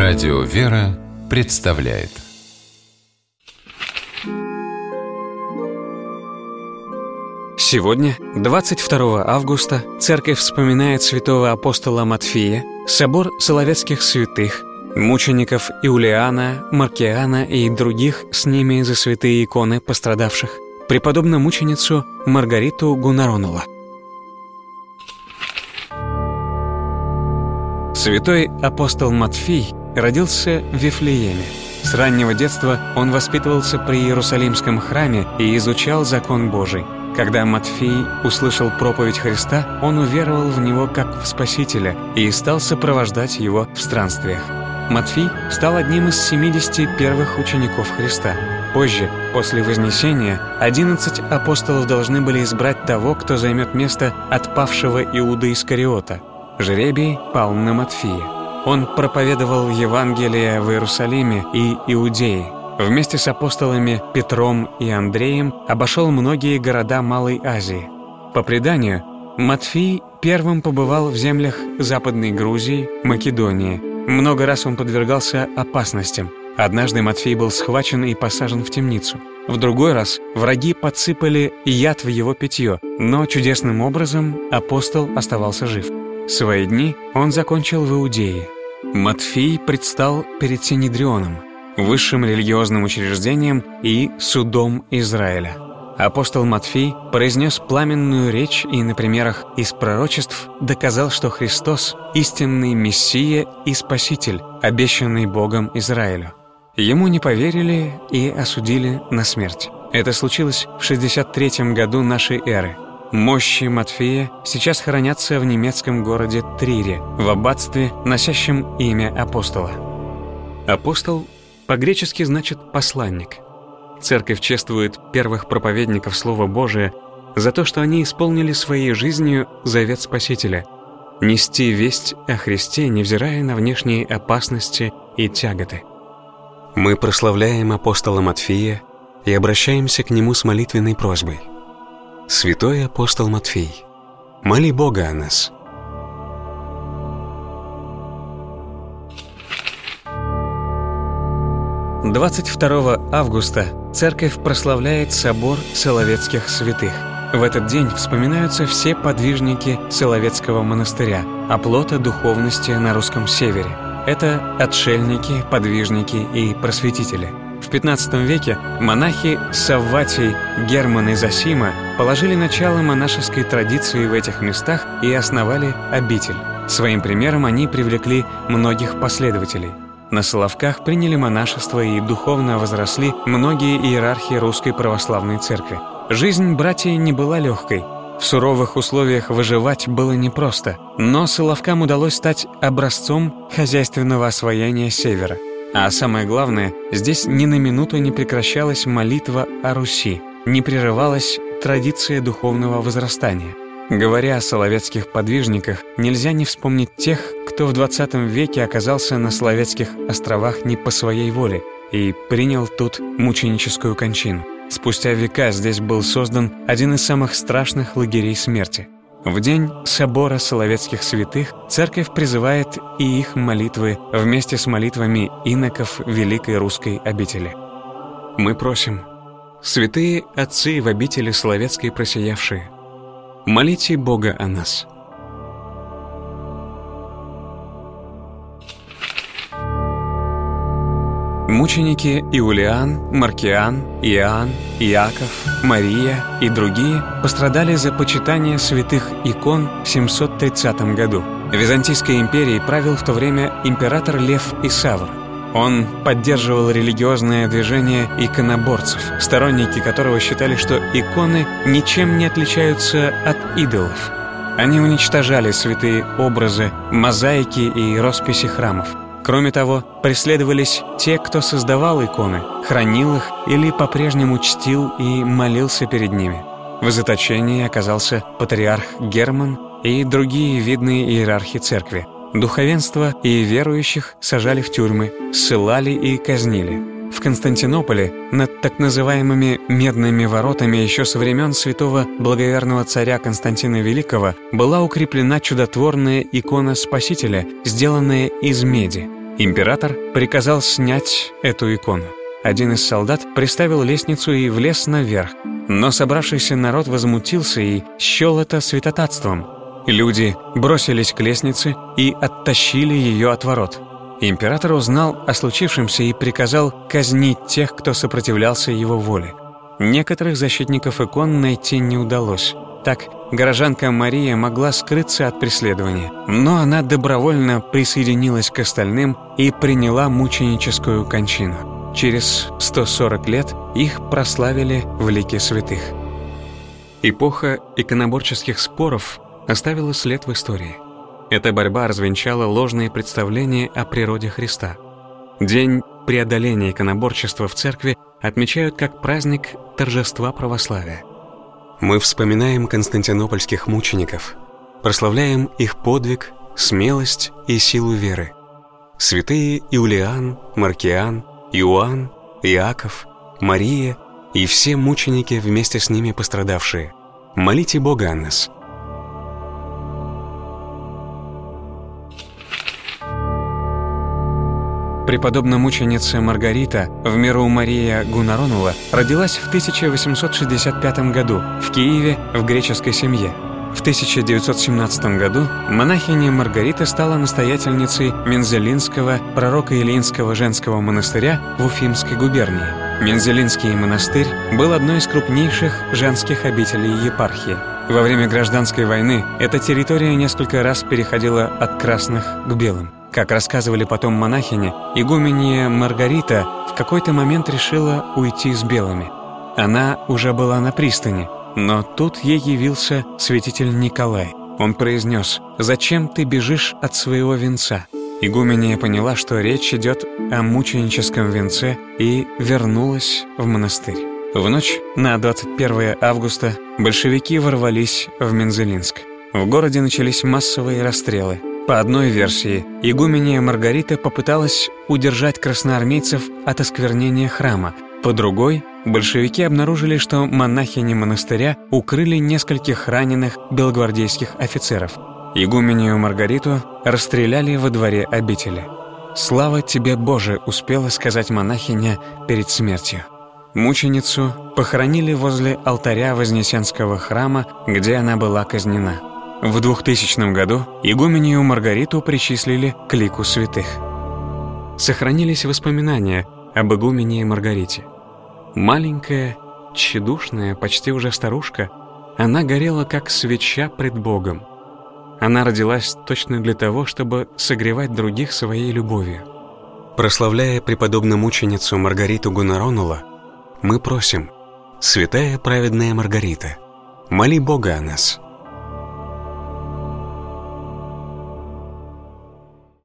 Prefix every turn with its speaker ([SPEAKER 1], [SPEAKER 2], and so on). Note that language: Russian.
[SPEAKER 1] Радио «Вера» представляет.
[SPEAKER 2] Сегодня, 22 августа, Церковь вспоминает святого апостола Матфея, собор Соловецких святых, мучеников Иулиана, Маркиана и других с ними за святые иконы пострадавших, преподобную мученицу Маргариту Гунаронула. Святой апостол Матфей родился в Вифлееме. С раннего детства он воспитывался при Иерусалимском храме и изучал закон Божий. Когда Матфей услышал проповедь Христа, он уверовал в Него как в Спасителя и стал сопровождать Его в странствиях. Матфей стал одним из 70 первых учеников Христа. Позже, после Вознесения, 11 апостолов должны были избрать того, кто займет место отпавшего Иуды Искариота. Жребий пал на Матфея. Он проповедовал Евангелие в Иерусалиме и Иудее. Вместе с апостолами Петром и Андреем обошел многие города Малой Азии. По преданию, Матфей первым побывал в землях Западной Грузии, Македонии. Много раз он подвергался опасностям. Однажды Матфей был схвачен и посажен в темницу. В другой раз враги подсыпали яд в его питье, но чудесным образом апостол оставался жив. Свои дни он закончил в Иудее. Матфей предстал перед Синедрионом, высшим религиозным учреждением и судом Израиля. Апостол Матфей произнес пламенную речь и на примерах из пророчеств доказал, что Христос – истинный Мессия и Спаситель, обещанный Богом Израилю. Ему не поверили и осудили на смерть. Это случилось в 63 году нашей эры. Мощи Матфея сейчас хранятся в немецком городе Трире, в аббатстве, носящем имя апостола. Апостол по-гречески значит «посланник». Церковь чествует первых проповедников Слова Божия за то, что они исполнили своей жизнью завет Спасителя — нести весть о Христе, невзирая на внешние опасности и тяготы. Мы прославляем апостола Матфея и обращаемся к нему с молитвенной просьбой. Святой апостол Матфей, моли Бога о нас. — 22 августа Церковь прославляет собор Соловецких святых. В этот день вспоминаются все подвижники Соловецкого монастыря, оплота духовности на русском севере. Это отшельники, подвижники и просветители. В XV веке монахи Савватий, Герман и Зосима положили начало монашеской традиции в этих местах и основали обитель. Своим примером они привлекли многих последователей. На Соловках приняли монашество и духовно возросли многие иерархи Русской Православной Церкви. Жизнь братьев не была легкой. В суровых условиях выживать было непросто, но Соловкам удалось стать образцом хозяйственного освоения Севера. А самое главное, здесь ни на минуту не прекращалась молитва о Руси, не прерывалась традиция духовного возрастания. Говоря о соловецких подвижниках, нельзя не вспомнить тех, кто в XX веке оказался на Соловецких островах не по своей воле и принял тут мученическую кончину. Спустя века здесь был создан один из самых страшных лагерей смерти. В день собора Соловецких святых Церковь призывает и их молитвы вместе с молитвами иноков Великой Русской обители. Мы просим: святые отцы в обители Соловецкой просиявшие, молите Бога о нас. Мученики Иулиан, Маркиан, Иоанн, Иаков, Мария и другие пострадали за почитание святых икон в 730 году. Византийской империей правил в то время император Лев Исавр. Он поддерживал религиозное движение иконоборцев, сторонники которого считали, что иконы ничем не отличаются от идолов. Они уничтожали святые образы, мозаики и росписи храмов. Кроме того, преследовались те, кто создавал иконы, хранил их или по-прежнему чтил и молился перед ними. В заточении оказался патриарх Герман и другие видные иерархи церкви. Духовенство и верующих сажали в тюрьмы, ссылали и казнили. В Константинополе над так называемыми «медными воротами» еще со времен святого благоверного царя Константина Великого была укреплена чудотворная икона Спасителя, сделанная из меди. Император приказал снять эту икону. Один из солдат приставил лестницу и влез наверх, но собравшийся народ возмутился и счел это святотатством. Люди бросились к лестнице и оттащили ее от ворот. Император узнал о случившемся и приказал казнить тех, кто сопротивлялся его воле. Некоторых защитников икон найти не удалось. Так, горожанка Мария могла скрыться от преследования, но она добровольно присоединилась к остальным и приняла мученическую кончину. Через 140 лет их прославили в лике святых. Эпоха иконоборческих споров оставила след в истории. Эта борьба развенчала ложные представления о природе Христа. День преодоления иконоборчества в церкви отмечают как праздник торжества православия. Мы вспоминаем константинопольских мучеников, прославляем их подвиг, смелость и силу веры. Святые Иулиан, Маркиан, Иоанн, Иаков, Мария и все мученики, вместе с ними пострадавшие. Молите Бога о нас. Преподобная мученица Маргарита, в миру Мария Гунаронула, родилась в 1865 году в Киеве в греческой семье. В 1917 году монахиня Маргарита стала настоятельницей Мензелинского пророко-Илиинского женского монастыря в Уфимской губернии. Мензелинский монастырь был одной из крупнейших женских обителей епархии. Во время гражданской войны эта территория несколько раз переходила от красных к белым. Как рассказывали потом монахини, игуменья Маргарита в какой-то момент решила уйти с белыми. Она уже была на пристани, но тут ей явился святитель Николай. Он произнес: «Зачем ты бежишь от своего венца?» Игуменья поняла, что речь идет о мученическом венце, и вернулась в монастырь. В ночь на 21 августа большевики ворвались в Мензелинск. В городе начались массовые расстрелы. По одной версии, игуменья Маргарита попыталась удержать красноармейцев от осквернения храма. По другой, большевики обнаружили, что монахини монастыря укрыли нескольких раненых белогвардейских офицеров. Игуменью Маргариту расстреляли во дворе обители. «Слава тебе, Боже!» — успела сказать монахиня перед смертью. Мученицу похоронили возле алтаря Вознесенского храма, где она была казнена. В 2000 году игуменью Маргариту причислили к лику святых. Сохранились воспоминания об игуменье Маргарите. Маленькая, тщедушная, почти уже старушка, она горела как свеча пред Богом. Она родилась точно для того, чтобы согревать других своей любовью. Прославляя преподобную мученицу Маргариту Гунаронула, мы просим: «Святая праведная Маргарита, моли Бога о нас».